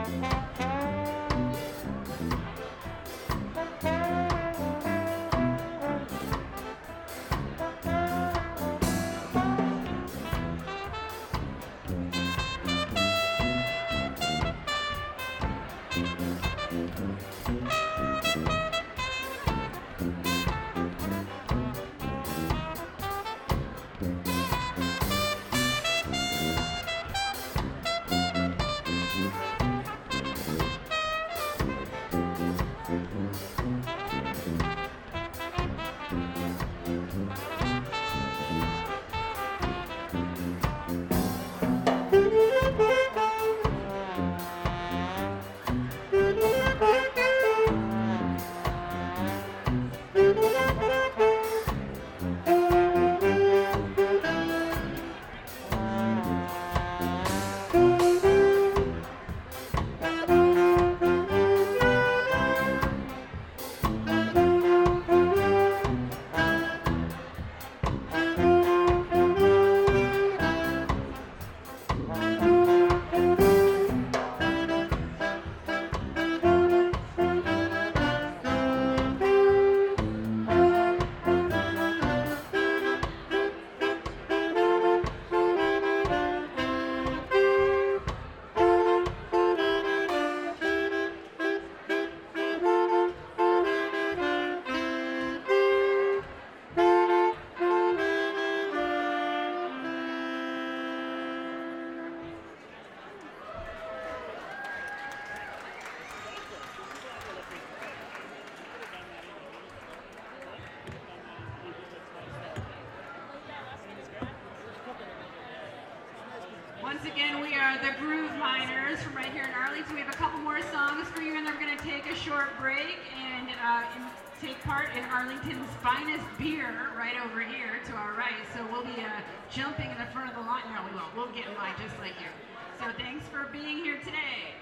Once again, we are the Groove Miners from right here in Arlington. We have a couple more songs for you, and then we're going to take a short break and take part in Arlington's finest beer right over here to our right. So we'll be jumping in the front of the line. No, we won't. We'll get in line just like you. So thanks for being here today.